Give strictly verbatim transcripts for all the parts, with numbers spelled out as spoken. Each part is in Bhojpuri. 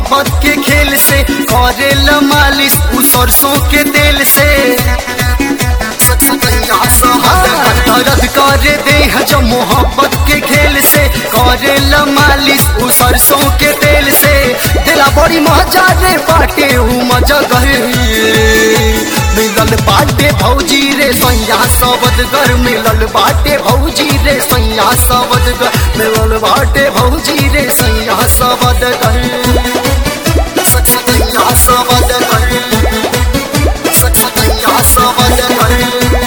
मोहब्बत के खेल से करेल मालिश उ सरसों के तेल से दर्द करे देह जब मोहब्बत के खेल से करेल मालिश उ सरसों के तेल से दिला बड़ी मजा रे बाटे उ मजा गहे मिलल बाटे भौजी रे सैया सबदगर मिलल बाटे भौजी रे सैया सबदगर मिलल बाटे भौजी रे सैया सबदगर सैया सबदगर सैया सबदगर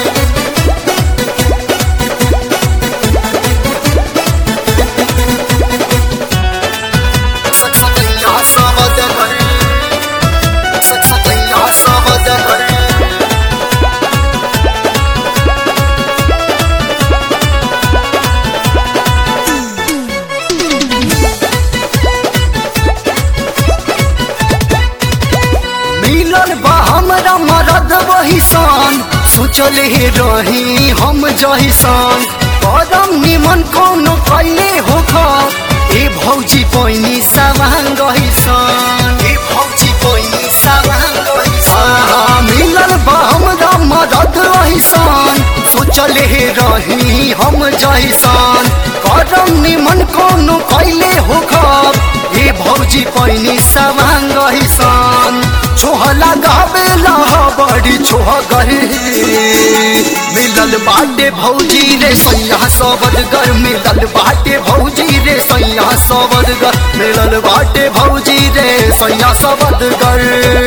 मिलल बा हमरा मरद वही सान सोचल हे रही हम जही सान करम निमन कौनो कैले हो खा ए भौजी पैनी सवांग सान ए भौजी पैनी सवांग सान मिलल बा हमरा मरद वही सान सोचल हे रही हम जही सान करम निमन कौनो कैले हो खा ए भौजी पैनी सवांग सान छोहला गावेला बड़ी छोह गहे मिलल बाटे भौजी रे सैया सबदगर मिलल बाटे भौजी रे सैया सबदगर मिलल बाटे भौजी रे सैया सबदगर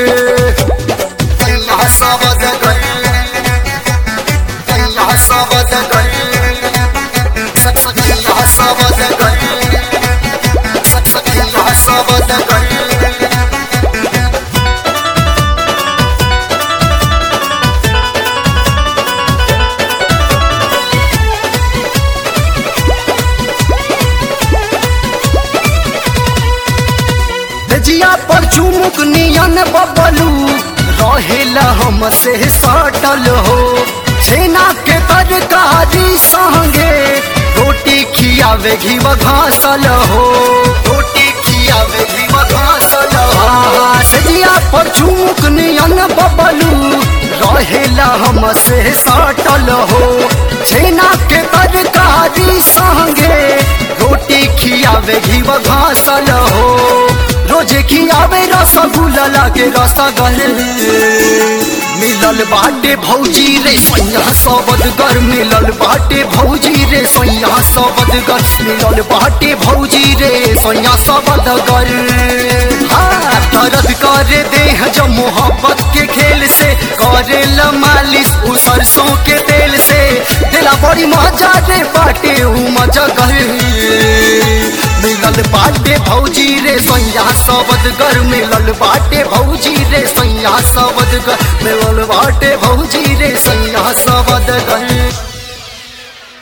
सैया सबदगर सैया सबदगर सैया सबदगर सैया सबदगर जिया पर चुमुक नियन बबलू रहेला हमसे सटल हो छेना के तरकारी संगे रोटी खियावे घी घासल हो रोटी खियावे घी घासल हो जिया पर चुमुक नियन बबलू रहेला हमसे सटल हो छेना के तरकारी संगे रोटी खियावे घी घासल हो रोजे खियावे रसगुल्ला लागे रसगल मिलल बाटे भौजी रे सैया सबदगर मिलल बाटे भौजी रे सैया सबदगर मिलल बाटे भौजी रे सैया सबदगर दर्द करे देह जब मोहब्बत के खेल से करेल मालिश उ सरसों के तेल से दिला बड़ी मजा रे बाटे उ मजा गहे मिलल बाटे भौजी रे सैया सबदगर मिलल बाटे भौजी रे सैया सबदगर मिलल बाटे भौजी रे सैया सबदगर।